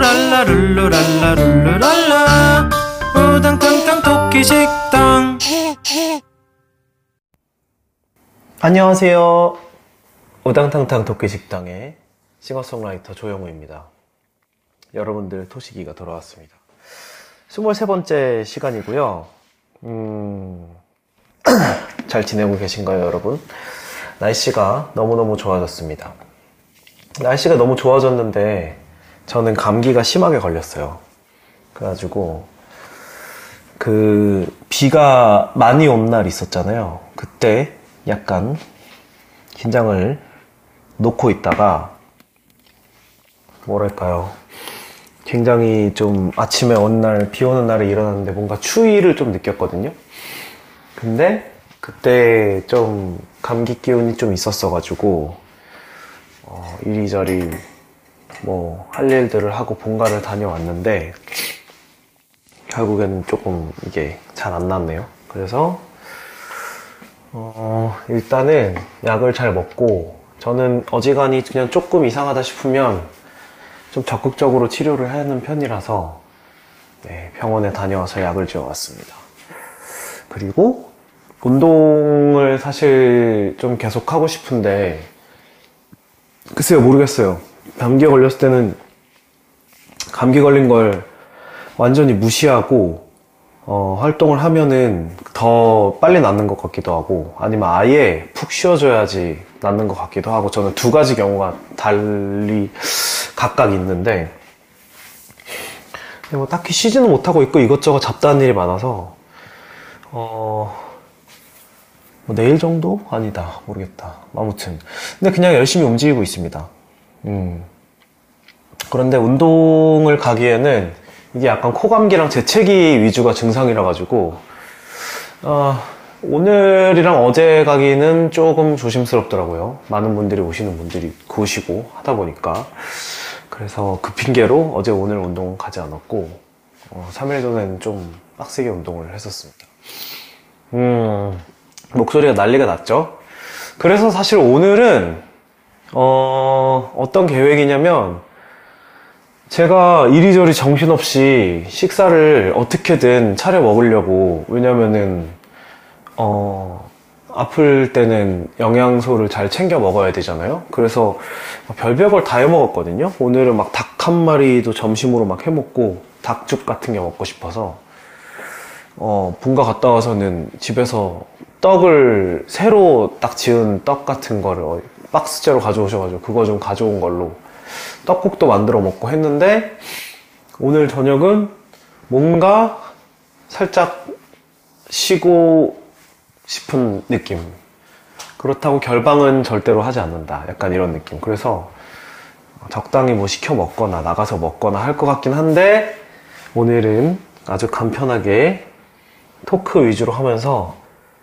룰루랄라 룰루랄라 룰루랄라 우당탕탕 토끼식당. 안녕하세요. 우당탕탕 토끼식당의 싱어송라이터 조영우입니다. 여러분들 토식이가 돌아왔습니다. 23번째 시간이고요. 잘 지내고 계신가요, 여러분? 날씨가 너무너무 좋아졌습니다. 날씨가 너무 좋아졌는데 저는 감기가 심하게 걸렸어요. 그래가지고 비가 많이 온 날 있었잖아요. 그때 약간 긴장을 놓고 있다가 뭐랄까요, 굉장히 좀 아침에 어느 날 비 오는 날에 일어났는데 뭔가 추위를 좀 느꼈거든요. 근데 그때 좀 감기 기운이 좀 있었어가지고 이리저리 뭐 할 일들을 하고 본가를 다녀왔는데 결국에는 조금 이게 잘 안 낫네요. 그래서 일단은 약을 잘 먹고, 저는 어지간히 그냥 조금 이상하다 싶으면 좀 적극적으로 치료를 하는 편이라서 병원에 다녀와서 약을 지어왔습니다. 그리고 운동을 사실 좀 계속 하고 싶은데 글쎄요, 모르겠어요. 감기에 걸렸을 때는 감기 걸린 걸 완전히 무시하고 활동을 하면은 더 빨리 낫는 것 같기도 하고, 아니면 아예 푹 쉬어줘야지 낫는 것 같기도 하고, 저는 두 가지 경우가 달리 각각 있는데, 뭐 딱히 쉬지는 못하고 있고 이것저것 잡다한 일이 많아서 뭐 내일 정도? 아니다, 모르겠다. 아무튼 근데 그냥 열심히 움직이고 있습니다. 그런데 운동을 가기에는 이게 약간 코감기랑 재채기 위주가 증상이라 가지고 오늘이랑 어제 가기는 조금 조심스럽더라고요. 많은 분들이 오시는 분들이 오시고 하다 보니까. 그래서 그 핑계로 어제 오늘 운동 가지 않았고 3일 전에는 좀 빡세게 운동을 했었습니다. 목소리가 난리가 났죠. 그래서 사실 오늘은 어떤 계획이냐면, 제가 이리저리 정신없이 식사를 어떻게든 차려 먹으려고, 왜냐면은 아플 때는 영양소를 잘 챙겨 먹어야 되잖아요. 그래서 별별 다 해 먹었거든요. 오늘은 막 닭 한 마리도 점심으로 막 해 먹고, 닭죽 같은 게 먹고 싶어서 본가 갔다 와서는 집에서 떡을 새로 딱 지은 떡 같은 거를 박스째로 가져오셔가지고 그거 좀 가져온 걸로 떡국도 만들어 먹고 했는데, 오늘 저녁은 뭔가 살짝 쉬고 싶은 느낌. 그렇다고 결방은 절대로 하지 않는다, 약간 이런 느낌. 그래서 적당히 뭐 시켜 먹거나 나가서 먹거나 할 것 같긴 한데, 오늘은 아주 간편하게 토크 위주로 하면서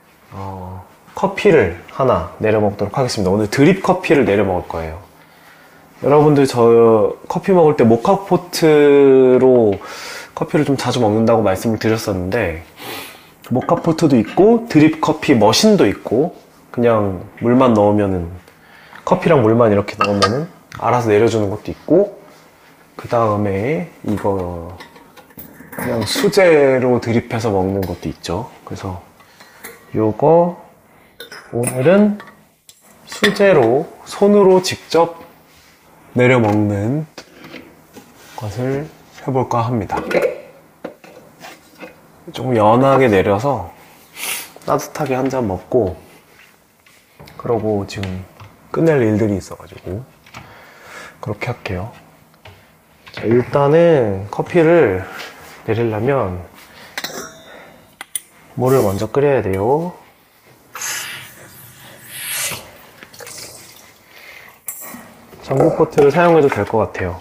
커피를 하나 내려 먹도록 하겠습니다. 오늘 드립 커피를 내려 먹을 거예요. 여러분들 저 커피 먹을 때 모카포트로 커피를 좀 자주 먹는다고 말씀을 드렸었는데, 모카포트도 있고 드립 커피 머신도 있고, 그냥 물만 넣으면은, 커피랑 물만 이렇게 넣으면은 알아서 내려주는 것도 있고, 그 다음에 이거 그냥 수제로 드립해서 먹는 것도 있죠. 그래서 요거 오늘은 수제로 손으로 직접 내려 먹는 것을 해볼까 합니다. 조금 연하게 내려서 따뜻하게 한 잔 먹고, 그러고 지금 끝낼 일들이 있어가지고 그렇게 할게요. 자, 일단은 커피를 내리려면 물을 먼저 끓여야 돼요. 전구포트를 사용해도 될 것 같아요.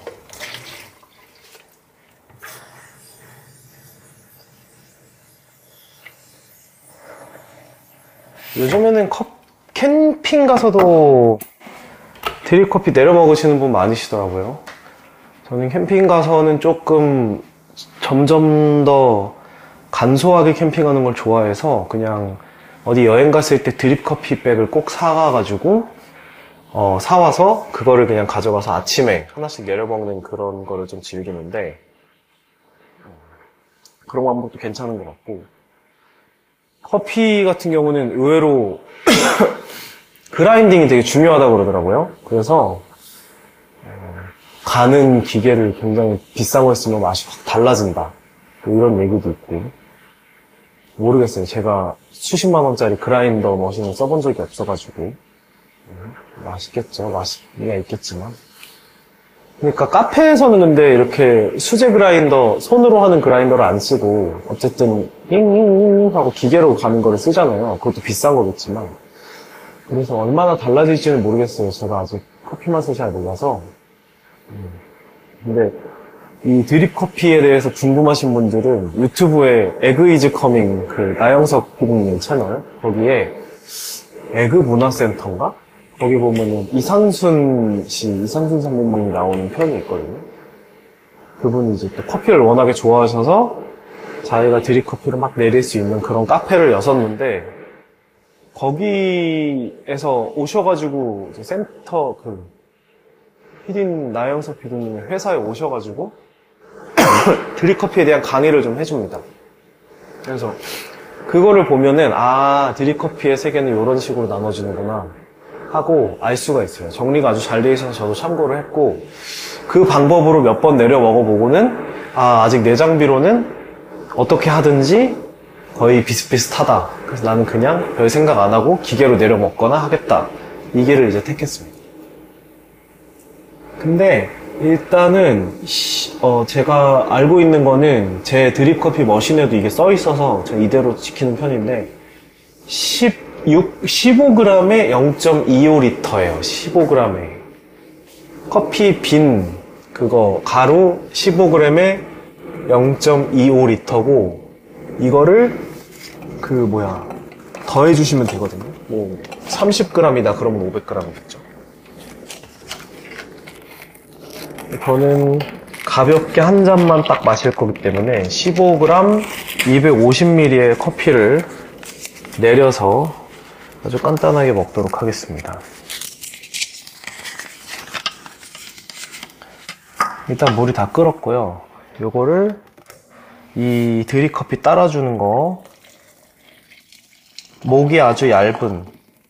요즘에는 캠핑 가서도 드립커피 내려 먹으시는 분 많으시더라고요. 저는 캠핑 가서는 조금 점점 더 간소하게 캠핑하는 걸 좋아해서 그냥 어디 여행 갔을 때 드립 커피백을 꼭 사가가지고 사와서 그거를 그냥 가져가서 아침에 하나씩 내려 먹는 그런 거를 좀 즐기는데, 그런 방법도 괜찮은 것 같고, 커피 같은 경우는 의외로 그라인딩이 되게 중요하다고 그러더라고요. 그래서 가는 기계를 굉장히 비싼 거 쓰면 맛이 확 달라진다, 뭐 이런 얘기도 있고. 모르겠어요. 제가 수십만 원짜리 그라인더 머신을 써본 적이 없어가지고. 맛있겠죠. 맛이가 있겠지만. 그러니까 카페에서는 근데 이렇게 수제 그라인더, 손으로 하는 그라인더를 안 쓰고 어쨌든 잉잉잉 하고 기계로 가는 거를 쓰잖아요. 그것도 비싼 거겠지만. 그래서 얼마나 달라질지는 모르겠어요. 제가 아직 커피 맛을 잘 몰라서. 근데 이 드립 커피에 대해서 궁금하신 분들은 유튜브에 에그 이즈 커밍, 그 나영석 PD님 채널, 거기에 에그 문화센터인가? 거기 보면은 이상순 선배님이 나오는 편이 있거든요. 그분이 이제 또 커피를 워낙에 좋아하셔서 자기가 드립 커피를 막 내릴 수 있는 그런 카페를 여섰는데, 거기에서 오셔가지고 이제 센터 나영석 PD님의 회사에 오셔가지고 드립 커피에 대한 강의를 좀 해줍니다. 그래서 그거를 보면은 드립 커피의 세계는 이런 식으로 나눠지는구나 하고 알 수가 있어요. 정리가 아주 잘 돼 있어서 저도 참고를 했고, 그 방법으로 몇 번 내려 먹어보고는 아직 내 장비로는 어떻게 하든지 거의 비슷비슷하다. 그래서 나는 그냥 별 생각 안 하고 기계로 내려 먹거나 하겠다. 이 길을 이제 택했습니다. 근데 일단은 제가 알고 있는 거는 제 드립커피 머신에도 이게 써 있어서 제가 이대로 지키는 편인데 15g에 0.25L예요. 15g에 커피 빈 그거 가루 15g에 0.25L고 이거를 더해주시면 되거든요. 뭐 30g이다 그러면 500g이겠죠. 저는 가볍게 한 잔만 딱 마실 거기 때문에 15g 250ml의 커피를 내려서 아주 간단하게 먹도록 하겠습니다. 일단 물이 다 끓었고요. 요거를 이 드립커피 따라주는 거, 목이 아주 얇은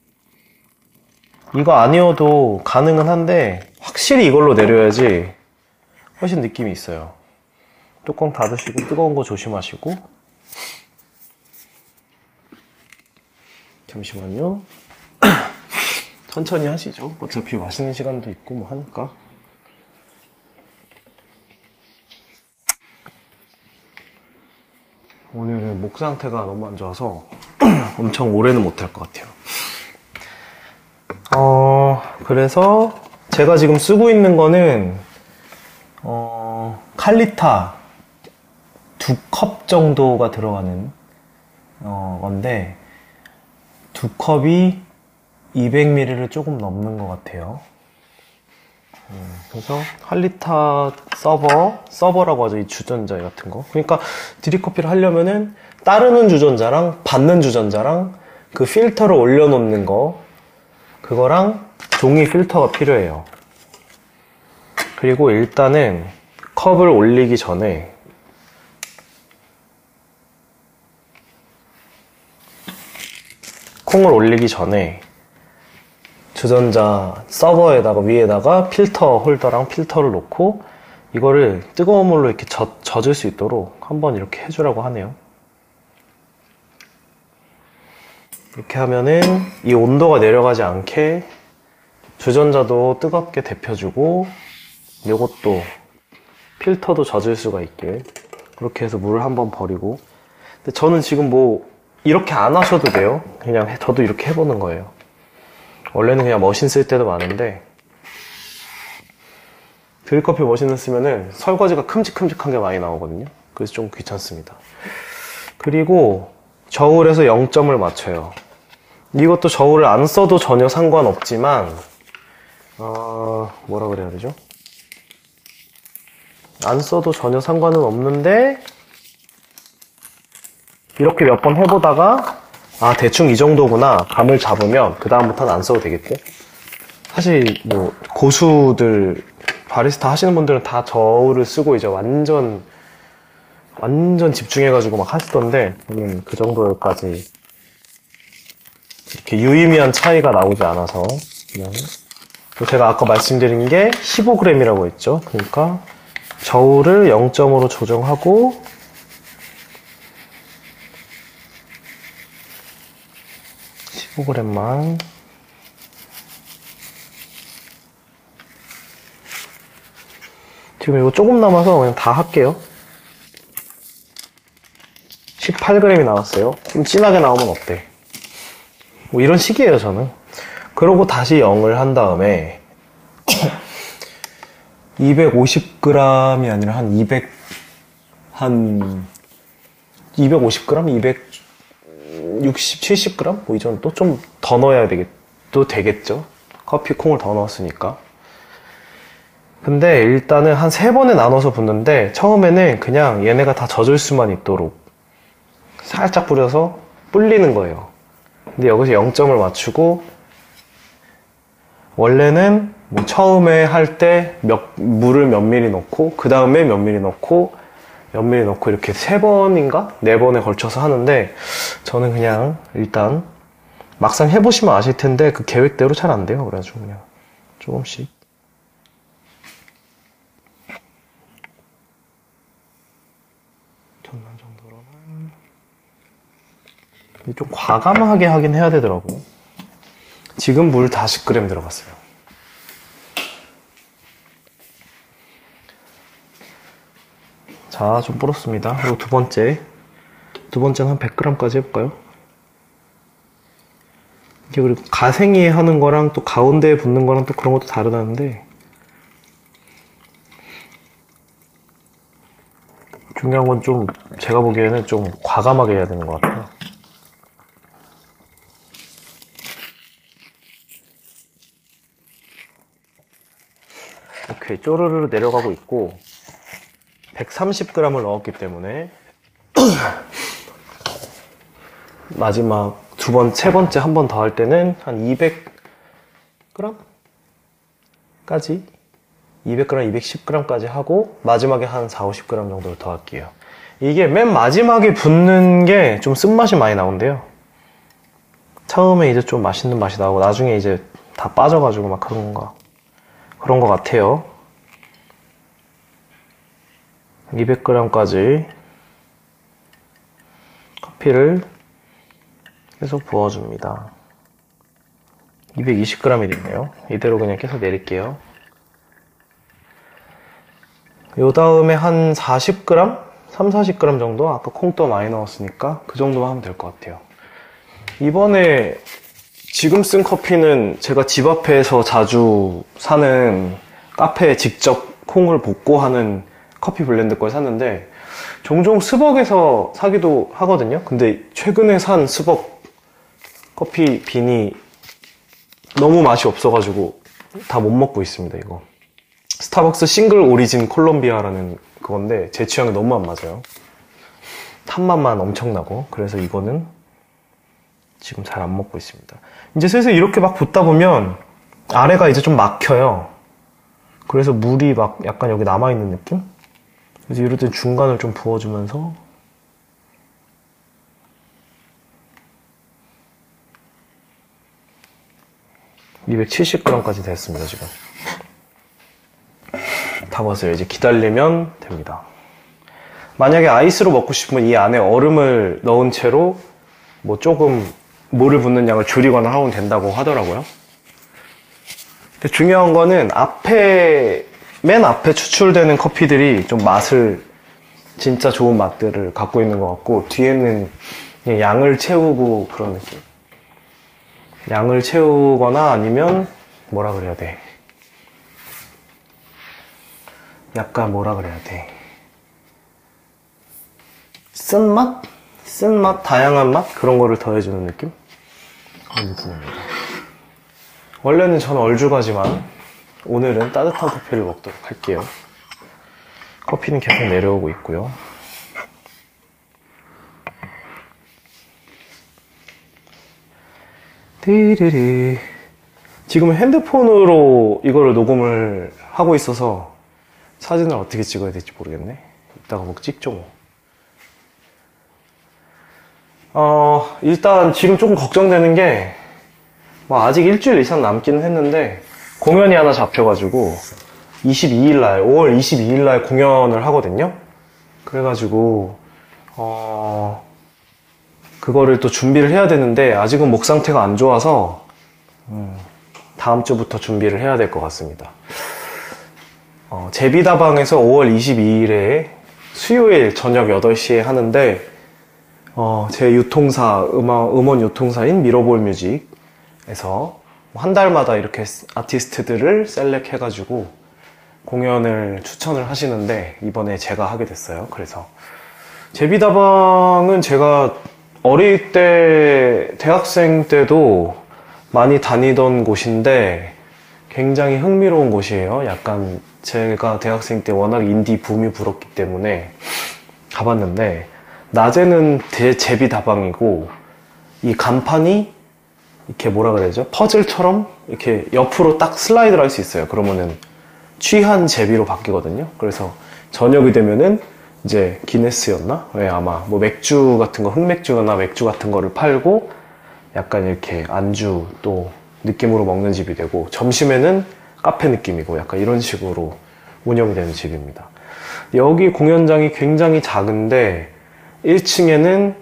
이거 아니어도 가능은 한데 확실히 이걸로 내려야지 훨씬 느낌이 있어요. 뚜껑 닫으시고 뜨거운 거 조심하시고. 잠시만요. 천천히 하시죠. 어차피 마시는 시간도 있고 뭐 하니까. 오늘은 목 상태가 너무 안 좋아서 엄청 오래는 못할 것 같아요. 그래서 제가 지금 쓰고 있는 거는 칼리타 2컵 정도가 들어가는 건데 2컵이 200ml를 조금 넘는 것 같아요. 그래서 칼리타 서버라고 하죠. 이 주전자 같은 거. 그러니까 드립커피를 하려면은 따르는 주전자랑 받는 주전자랑 그 필터를 올려놓는 거, 그거랑 종이 필터가 필요해요. 그리고 일단은 컵을 올리기 전에 콩을 올리기 전에 주전자 서버에다가 위에다가 필터 홀더랑 필터를 놓고 이거를 뜨거운 물로 이렇게 젖을 수 있도록 한번 이렇게 해주라고 하네요. 이렇게 하면은 이 온도가 내려가지 않게 주전자도 뜨겁게 데펴주고 요것도 필터도 젖을 수가 있게 그렇게 해서 물을 한번 버리고. 근데 저는 지금 뭐 이렇게 안 하셔도 돼요. 그냥 저도 이렇게 해보는 거예요. 원래는 그냥 머신 쓸 때도 많은데 드립커피 머신을 쓰면은 설거지가 큼직큼직한 게 많이 나오거든요. 그래서 좀 귀찮습니다. 그리고 저울에서 0점을 맞춰요. 이것도 저울을 안 써도 전혀 상관없지만 뭐라 그래야 되죠? 안 써도 전혀 상관은 없는데 이렇게 몇 번 해보다가 대충 이 정도구나 감을 잡으면 그 다음부터는 안 써도 되겠죠? 사실 뭐 고수들 바리스타 하시는 분들은 다 저울을 쓰고 이제 완전 집중해가지고 막 하시던데 저는 그 정도까지 이렇게 유의미한 차이가 나오지 않아서 그냥 제가 아까 말씀드린 게 15g이라고 했죠. 그러니까 저울을 0점으로 조정하고 15g만 지금 이거 조금 남아서 그냥 다 할게요. 18g이 나왔어요. 좀 진하게 나오면 어때? 뭐 이런 식이에요, 저는. 그러고 다시 0을 한 다음에 250g이 아니라 한 250g? 260, 70g? 뭐 이 정도 좀 더 넣어야 되겠죠? 커피 콩을 더 넣었으니까. 근데 일단은 한 3번에 나눠서 붓는데 처음에는 그냥 얘네가 다 젖을 수만 있도록 살짝 뿌려서 불리는 거예요. 근데 여기서 0점을 맞추고 원래는 뭐 처음에 할 때 물을 몇 미리 넣고 그 다음에 몇 미리 넣고 몇 미리 넣고 이렇게 3번인가 4번에 걸쳐서 하는데 저는 그냥 일단 막상 해보시면 아실 텐데 그 계획대로 잘 안 돼요. 그래가지고 그냥 조금씩 전반 정도로만 좀 과감하게 하긴 해야 되더라고요. 지금 물 40g 들어갔어요. 자, 좀 불었습니다. 그리고 두 번째는 한 100g까지 해볼까요? 이게 그리고 가생이에 하는 거랑 또 가운데에 붓는 거랑 또 그런 것도 다르다는데 중요한 건 좀 제가 보기에는 좀 과감하게 해야 되는 것 같아요. 오케이, 쪼르르 내려가고 있고 130g을 넣었기 때문에 마지막 세 번째 한 번 더 할 때는 한 200g까지 200g, 210g까지 하고 마지막에 한 4, 50g 정도를 더 할게요. 이게 맨 마지막에 붓는 게 좀 쓴맛이 많이 나온대요. 처음에 이제 좀 맛있는 맛이 나오고 나중에 이제 다 빠져가지고 막 그런 거 같아요. 200g까지 커피를 계속 부어줍니다. 220g이 됐네요. 이대로 그냥 계속 내릴게요. 요 다음에 한 40g? 3, 40g 정도? 아까 콩도 많이 넣었으니까 그 정도만 하면 될 것 같아요. 이번에 지금 쓴 커피는 제가 집 앞에서 자주 사는 카페에 직접 콩을 볶고 하는 커피 블렌드 걸 샀는데 종종 스벅에서 사기도 하거든요. 근데 최근에 산 스벅 커피 빈이 너무 맛이 없어가지고 다 못 먹고 있습니다. 이거 스타벅스 싱글 오리진 콜롬비아라는 그건데 제 취향에 너무 안 맞아요. 탄맛만 엄청나고. 그래서 이거는 지금 잘 안 먹고 있습니다. 이제 슬슬 이렇게 막 붓다 보면 아래가 이제 좀 막혀요. 그래서 물이 막 약간 여기 남아있는 느낌? 그래서 이럴 땐 중간을 좀 부어주면서 (270g까지) 됐습니다. 지금 다 봤어요. 이제 기다리면 됩니다. 만약에 아이스로 먹고 싶으면 이 안에 얼음을 넣은 채로 뭐 조금 물을 붓는 양을 줄이거나 하면 된다고 하더라고요. 근데 중요한 거는 맨 앞에 추출되는 커피들이 좀 맛을 진짜 좋은 맛들을 갖고 있는 것 같고 뒤에는 그냥 양을 채우고 그런 느낌. 양을 채우거나 아니면 뭐라 그래야 돼. 약간 뭐라 그래야 돼. 쓴맛? 쓴맛? 다양한 맛? 그런 거를 더해주는 느낌? 그런 느낌입니다. 원래는 저는 얼죽하지만 오늘은 따뜻한 커피를 먹도록 할게요. 커피는 계속 내려오고 있고요. 띠리리. 지금 핸드폰으로 이거를 녹음을 하고 있어서 사진을 어떻게 찍어야 될지 모르겠네. 이따가 뭐 찍죠 뭐. 일단 지금 조금 걱정되는 게 뭐 아직 일주일 이상 남기는 했는데 공연이 하나 잡혀가지고 22일날 5월 22일날 공연을 하거든요. 그래가지고 그거를 또 준비를 해야 되는데 아직은 목 상태가 안 좋아서 다음 주부터 준비를 해야 될 것 같습니다. 제비다방에서 5월 22일에 수요일 저녁 8시에 하는데 제 유통사 음원 유통사인 미러볼 뮤직에서 한 달마다 이렇게 아티스트들을 셀렉 해가지고 공연을 추천을 하시는데 이번에 제가 하게 됐어요. 그래서 제비다방은 제가 어릴 때 대학생 때도 많이 다니던 곳인데 굉장히 흥미로운 곳이에요. 약간 제가 대학생 때 워낙 인디 붐이 불었기 때문에 가봤는데 낮에는 제비다방이고 이 간판이 이렇게 뭐라 그래야죠? 퍼즐처럼 이렇게 옆으로 딱 슬라이드를 할 수 있어요. 그러면은 취한 제비로 바뀌거든요. 그래서 저녁이 되면은 이제 기네스였나? 네, 아마 뭐 맥주 같은 거, 흑맥주나 맥주 같은 거를 팔고 약간 이렇게 안주 또 느낌으로 먹는 집이 되고 점심에는 카페 느낌이고 약간 이런 식으로 운영이 되는 집입니다. 여기 공연장이 굉장히 작은데 1층에는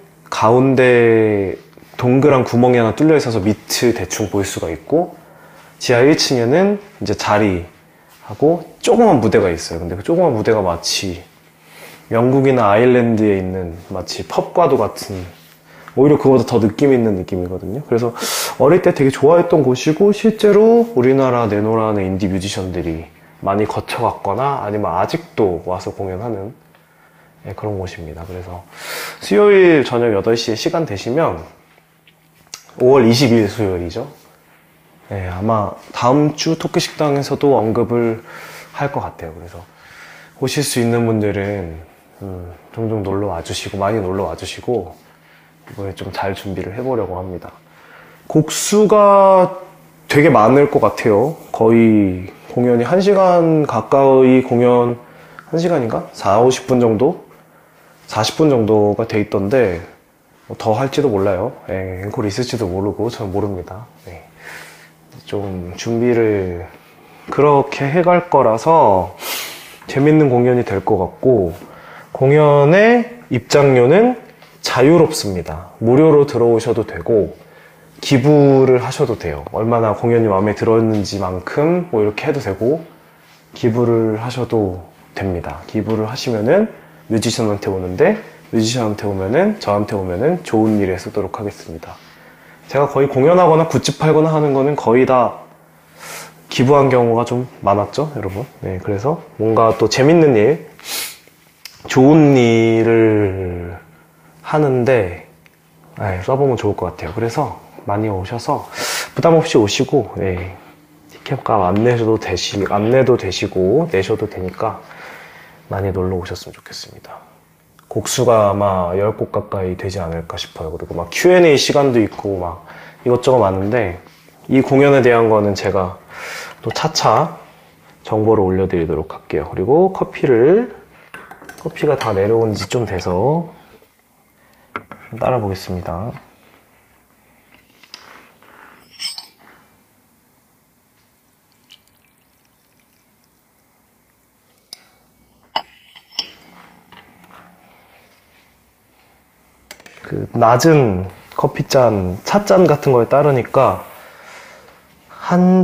가운데 동그란 구멍이 하나 뚫려 있어서 밑을 대충 볼 수가 있고 지하 1층에는 이제 자리하고 조그만 무대가 있어요. 근데 그 조그만 무대가 마치 영국이나 아일랜드에 있는 마치 펍과도 같은 오히려 그거보다 더 느낌 있는 느낌이거든요. 그래서 어릴 때 되게 좋아했던 곳이고 실제로 우리나라 내노라는 인디 뮤지션들이 많이 거쳐갔거나 아니면 아직도 와서 공연하는 그런 곳입니다. 그래서 수요일 저녁 8시에 시간 되시면 5월 20일 수요일이죠. 네, 아마 다음 주 토크식당에서도 언급을 할 것 같아요. 그래서 오실 수 있는 분들은 종종 놀러 와주시고 많이 놀러 와주시고 이번에 좀 잘 준비를 해보려고 합니다. 곡수가 되게 많을 것 같아요. 거의 공연이 1시간 가까이 공연 1시간인가? 4, 50분 정도? 40분 정도가 돼 있던데 더 할지도 몰라요. 네, 앵콜 있을지도 모르고 저는 모릅니다. 네. 좀 준비를 그렇게 해갈 거라서 재밌는 공연이 될 것 같고 공연의 입장료는 자유롭습니다. 무료로 들어오셔도 되고 기부를 하셔도 돼요. 얼마나 공연이 마음에 들었는지만큼 뭐 이렇게 해도 되고 기부를 하셔도 됩니다. 기부를 하시면은 뮤지션한테 오는데 뮤지션한테 오면은 저한테 오면은 좋은 일에 쓰도록 하겠습니다. 제가 거의 공연하거나 굿즈 팔거나 하는 거는 거의 다 기부한 경우가 좀 많았죠, 여러분. 네, 그래서 뭔가 또 재밌는 일, 좋은 일을 하는데 써보면 좋을 것 같아요. 그래서 많이 오셔서 부담 없이 오시고 티켓값 안 내도 되시고 내셔도 되니까 많이 놀러 오셨으면 좋겠습니다. 곡수가 아마 10곡 가까이 되지 않을까 싶어요. 그리고 막 Q&A 시간도 있고 막 이것저것 많은데 이 공연에 대한 거는 제가 또 차차 정보를 올려드리도록 할게요. 그리고 커피가 다 내려온 지 좀 돼서 따라 보겠습니다. 그 낮은 커피잔, 찻잔 같은 거에 따르니까 한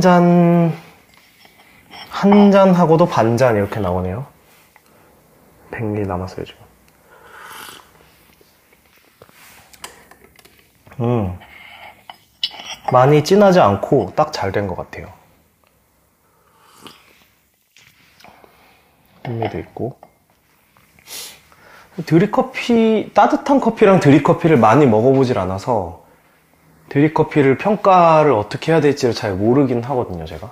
잔하고도 반잔 이렇게 나오네요. 100ml 남았어요, 지금. 많이 진하지 않고 딱 잘 된 것 같아요. 흥미도 있고. 드립커피, 따뜻한 커피랑 드립커피를 많이 먹어보질 않아서 드립커피를 평가를 어떻게 해야 될지를 잘 모르긴 하거든요, 제가.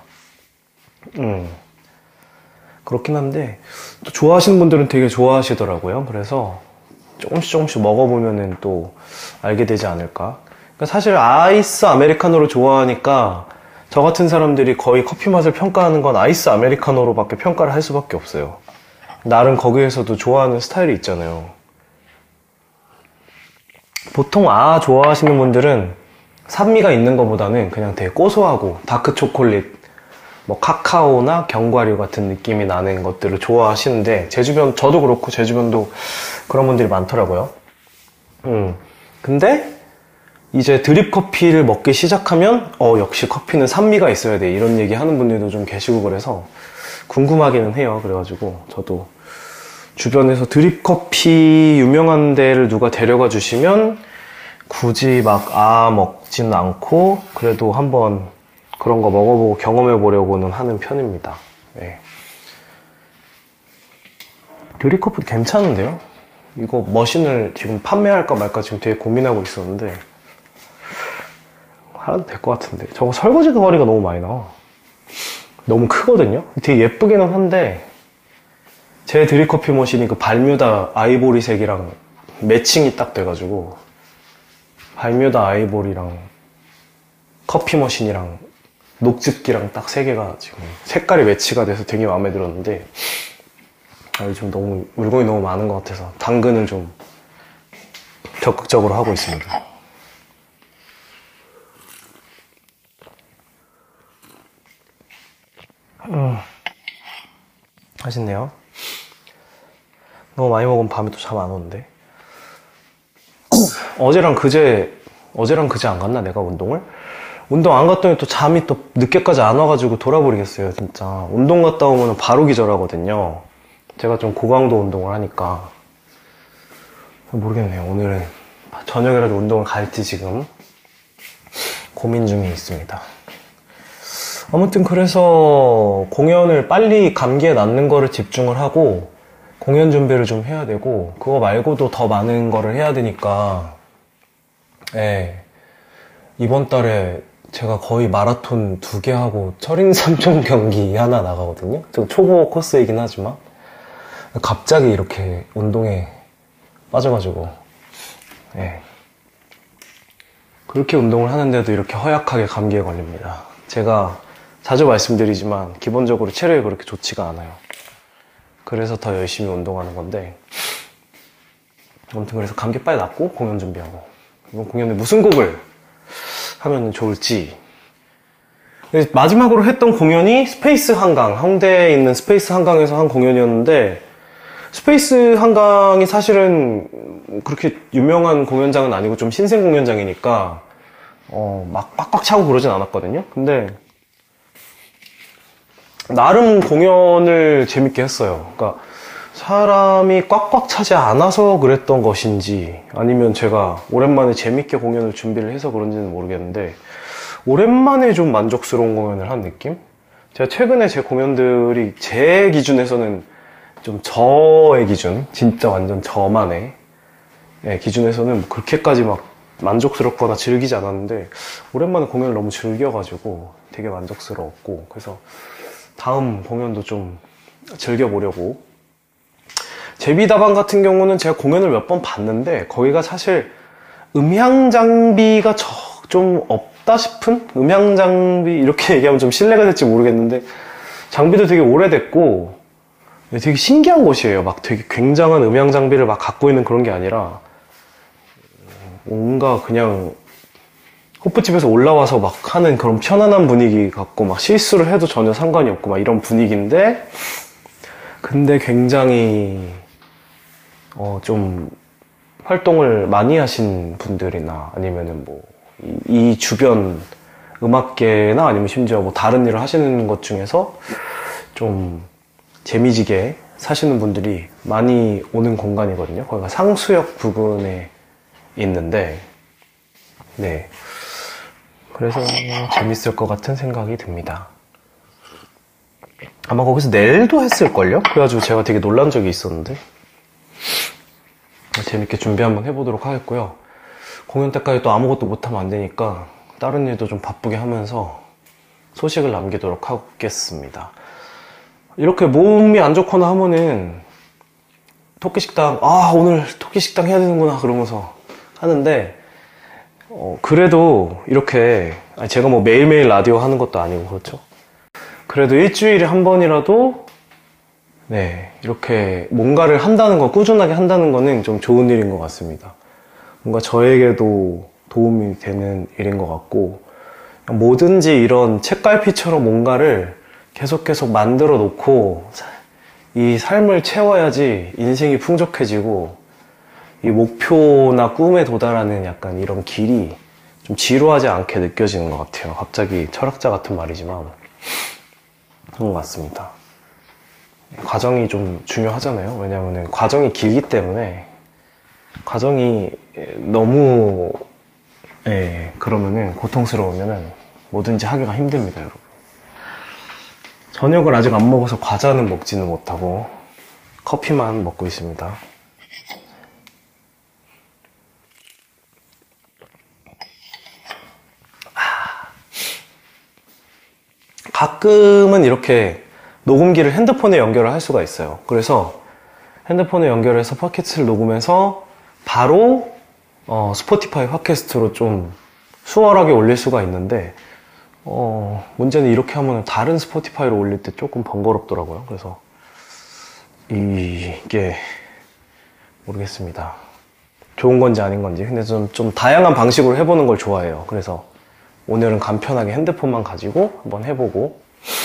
그렇긴 한데 또 좋아하시는 분들은 되게 좋아하시더라고요. 그래서 조금씩 먹어보면은 또 알게 되지 않을까. 그러니까 사실 아이스 아메리카노를 좋아하니까 저 같은 사람들이 거의 커피 맛을 평가하는 건 아이스 아메리카노로밖에 평가를 할 수밖에 없어요. 나름 거기에서도 좋아하는 스타일이 있잖아요. 보통 좋아하시는 분들은 산미가 있는 것보다는 그냥 되게 고소하고 다크 초콜릿, 뭐 카카오나 견과류 같은 느낌이 나는 것들을 좋아하시는데 제 주변, 저도 그렇고 제 주변도 그런 분들이 많더라고요. 근데 이제 드립 커피를 먹기 시작하면 역시 커피는 산미가 있어야 돼, 이런 얘기 하는 분들도 좀 계시고 그래서 궁금하기는 해요. 그래가지고 저도 주변에서 드립 커피 유명한 데를 누가 데려가 주시면 굳이 막 먹지는 않고 그래도 한번 그런 거 먹어보고 경험해 보려고는 하는 편입니다. 네. 드립 커피 괜찮은데요? 이거 머신을 지금 판매할까 말까 지금 되게 고민하고 있었는데 하나도 될 것 같은데. 저거 설거지 덩어리가 너무 많이 나와. 너무 크거든요? 되게 예쁘기는 한데 제 드립커피 머신이 그 발뮤다 아이보리색이랑 매칭이 딱 돼가지고 발뮤다 아이보리랑 커피 머신이랑 녹즙기랑 딱 세 개가 지금 색깔이 매치가 돼서 되게 마음에 들었는데 요즘 너무 물건이 너무 많은 것 같아서 당근을 좀 적극적으로 하고 있습니다. 맛있네요. 너무 많이 먹으면 밤에 또 잠 안 오는데. 어제랑 그제 안 갔나 내가 운동을? 운동 안 갔더니 또 잠이 또 늦게까지 안 와가지고 돌아버리겠어요 진짜. 운동 갔다 오면 바로 기절하거든요. 제가 좀 고강도 운동을 하니까. 모르겠네요. 오늘은 저녁이라도 운동을 갈지 지금 고민 중에 있습니다. 아무튼 그래서 공연을 빨리 감기에 낫는 거를 집중을 하고 공연 준비를 좀 해야 되고 그거 말고도 더 많은 거를 해야 되니까 이번 달에 제가 거의 마라톤 2개 하고 철인 3종 경기 하나 나가거든요. 좀 초보 코스이긴 하지만 갑자기 이렇게 운동에 빠져가지고 그렇게 운동을 하는데도 이렇게 허약하게 감기에 걸립니다. 제가 자주 말씀드리지만 기본적으로 체력이 그렇게 좋지가 않아요. 그래서 더 열심히 운동하는 건데 아무튼 그래서 감기 빨리 낫고 공연 준비하고 이번 공연에 무슨 곡을 하면 좋을지. 마지막으로 했던 공연이 스페이스 한강, 홍대에 있는 스페이스 한강에서 한 공연이었는데 스페이스 한강이 사실은 그렇게 유명한 공연장은 아니고 좀 신생 공연장이니까 막 꽉꽉 차고 그러진 않았거든요. 근데 나름 공연을 재밌게 했어요. 그러니까 사람이 꽉꽉 차지 않아서 그랬던 것인지 아니면 제가 오랜만에 재밌게 공연을 준비를 해서 그런지는 모르겠는데 오랜만에 좀 만족스러운 공연을 한 느낌? 제가 최근에 제 공연들이 제 기준에서는 좀 저의 기준, 진짜 완전 저만의 기준에서는 그렇게까지 막 만족스럽거나 즐기지 않았는데 오랜만에 공연을 너무 즐겨가지고 되게 만족스러웠고 그래서 다음 공연도 좀 즐겨보려고. 제비다방 같은 경우는 제가 공연을 몇 번 봤는데 거기가 사실 음향 장비가 좀 없다 싶은? 음향 장비 이렇게 얘기하면 좀 신뢰가 될지 모르겠는데 장비도 되게 오래됐고 되게 신기한 곳이에요. 막 되게 굉장한 음향 장비를 막 갖고 있는 그런 게 아니라 뭔가 그냥 호프집에서 올라와서 막 하는 그런 편안한 분위기 같고 막 실수를 해도 전혀 상관이 없고 막 이런 분위기인데 근데 굉장히 좀 활동을 많이 하신 분들이나 아니면은 뭐 이 주변 음악계나 아니면 심지어 뭐 다른 일을 하시는 것 중에서 좀 재미지게 사시는 분들이 많이 오는 공간이거든요. 거기가 상수역 부근에 있는데 그래서 재밌을 것 같은 생각이 듭니다. 아마 거기서 내일도 했을걸요? 그래가지고 제가 되게 놀란 적이 있었는데 재밌게 준비 한번 해보도록 하겠고요. 공연 때까지 또 아무것도 못하면 안 되니까 다른 일도 좀 바쁘게 하면서 소식을 남기도록 하겠습니다. 이렇게 몸이 안 좋거나 하면은 토끼식당 오늘 토끼식당 해야 되는구나 그러면서 하는데 그래도 이렇게 아니, 제가 뭐 매일매일 라디오 하는 것도 아니고 그렇죠. 그래도 일주일에 한 번이라도 네, 이렇게 뭔가를 한다는 거, 꾸준하게 한다는 거는 좀 좋은 일인 것 같습니다. 뭔가 저에게도 도움이 되는 일인 것 같고, 뭐든지 이런 책갈피처럼 뭔가를 계속 만들어 놓고 이 삶을 채워야지 인생이 풍족해지고, 이 목표나 꿈에 도달하는 약간 이런 길이 좀 지루하지 않게 느껴지는 것 같아요. 갑자기 철학자 같은 말이지만 그런 것 같습니다. 과정이 좀 중요하잖아요. 왜냐하면 과정이 길기 때문에, 과정이 너무 그러면은 고통스러우면은 뭐든지 하기가 힘듭니다, 여러분. 저녁을 아직 안 먹어서 과자는 먹지는 못하고 커피만 먹고 있습니다. 가끔은 이렇게 녹음기를 핸드폰에 연결을 할 수가 있어요. 그래서 핸드폰에 연결해서 팟캐스트를 녹음해서 바로 스포티파이 팟캐스트로 좀 수월하게 올릴 수가 있는데, 문제는 이렇게 하면 다른 스포티파이로 올릴 때 조금 번거롭더라고요. 그래서 이게 모르겠습니다. 좋은 건지 아닌 건지. 근데 좀 다양한 방식으로 해보는 걸 좋아해요. 그래서 오늘은 간편하게 핸드폰만 가지고 한번 해보고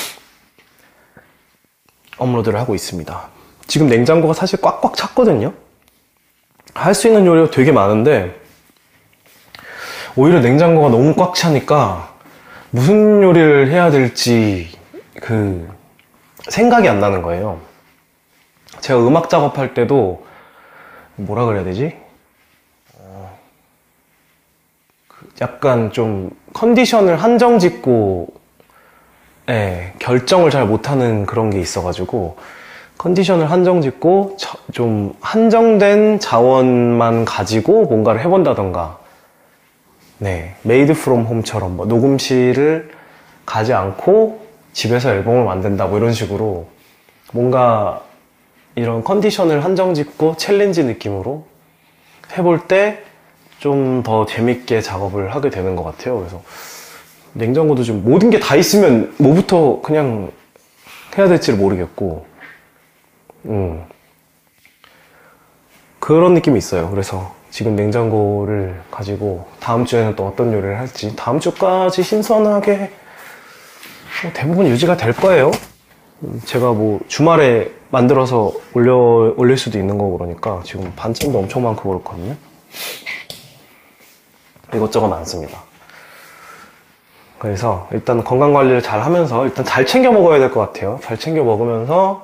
업로드를 하고 있습니다. 지금 냉장고가 사실 꽉꽉 찼거든요. 할 수 있는 요리가 되게 많은데 오히려 냉장고가 너무 꽉 차니까 무슨 요리를 해야 될지 생각이 안 나는 거예요. 제가 음악 작업할 때도 뭐라 그래야 되지? 약간 좀 컨디션을 한정 짓고 결정을 잘 못하는 그런 게 있어가지고, 컨디션을 한정 짓고 좀 한정된 자원만 가지고 뭔가를 해본다던가, 메이드 프롬 홈처럼 뭐 녹음실을 가지 않고 집에서 앨범을 만든다 뭐 이런 식으로 뭔가 이런 컨디션을 한정 짓고 챌린지 느낌으로 해볼 때 좀 더 재밌게 작업을 하게 되는 것 같아요. 그래서 냉장고도 좀 모든 게 다 있으면 뭐부터 그냥 해야 될지를 모르겠고, 그런 느낌이 있어요. 그래서 지금 냉장고를 가지고 다음 주에는 또 어떤 요리를 할지, 다음 주까지 신선하게 대부분 유지가 될 거예요. 제가 뭐 주말에 만들어서 올릴 수도 있는 거고, 그러니까 지금 반찬도 엄청 많고 그렇거든요. 이것저것 많습니다. 그래서 일단 건강관리를 잘 하면서 일단 잘 챙겨 먹어야 될 것 같아요. 잘 챙겨 먹으면서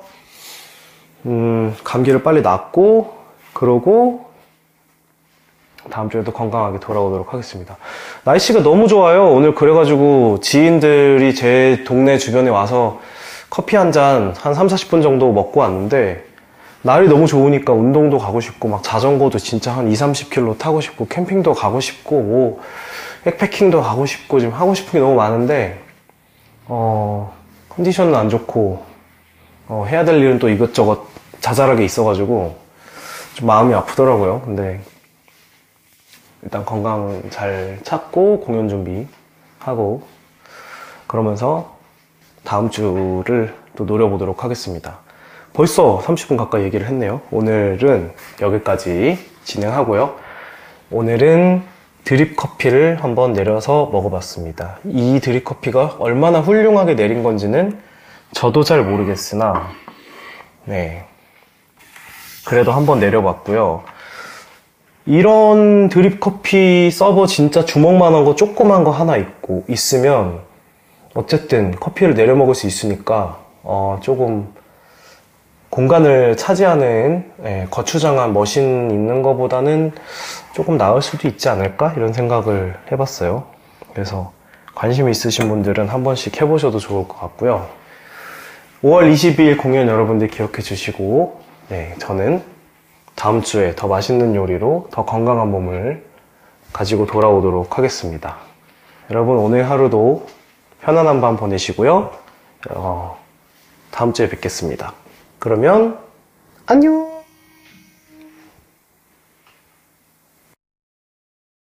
감기를 빨리 낫고, 그러고 다음 주에도 건강하게 돌아오도록 하겠습니다. 날씨가 너무 좋아요. 오늘 그래가지고 지인들이 제 동네 주변에 와서 커피 한 잔 한 30-40분 정도 먹고 왔는데, 날이 너무 좋으니까 운동도 가고 싶고, 막 자전거도 진짜 한 20-30km 타고 싶고, 캠핑도 가고 싶고, 뭐 백패킹도 가고 싶고, 지금 하고 싶은 게 너무 많은데 컨디션은 안 좋고 해야 될 일은 또 이것저것 자잘하게 있어가지고 좀 마음이 아프더라고요. 근데 일단 건강 잘 찾고 공연 준비하고 그러면서 다음 주를 또 노려보도록 하겠습니다. 벌써 30분 가까이 얘기를 했네요. 오늘은 여기까지 진행하고요. 오늘은 드립 커피를 한번 내려서 먹어봤습니다. 이 드립 커피가 얼마나 훌륭하게 내린 건지는 저도 잘 모르겠으나, 그래도 한번 내려봤고요. 이런 드립 커피 서버 진짜 주먹만한 거 조그만 거 하나 있으면 어쨌든 커피를 내려 먹을 수 있으니까 조금 공간을 차지하는 거추장한 머신 있는 것보다는 조금 나을 수도 있지 않을까 이런 생각을 해봤어요. 그래서 관심 있으신 분들은 한 번씩 해보셔도 좋을 것 같고요. 5월 22일 공연 여러분들 기억해 주시고, 저는 다음 주에 더 맛있는 요리로 더 건강한 몸을 가지고 돌아오도록 하겠습니다. 여러분 오늘 하루도 편안한 밤 보내시고요. 다음 주에 뵙겠습니다. 그러면 안녕!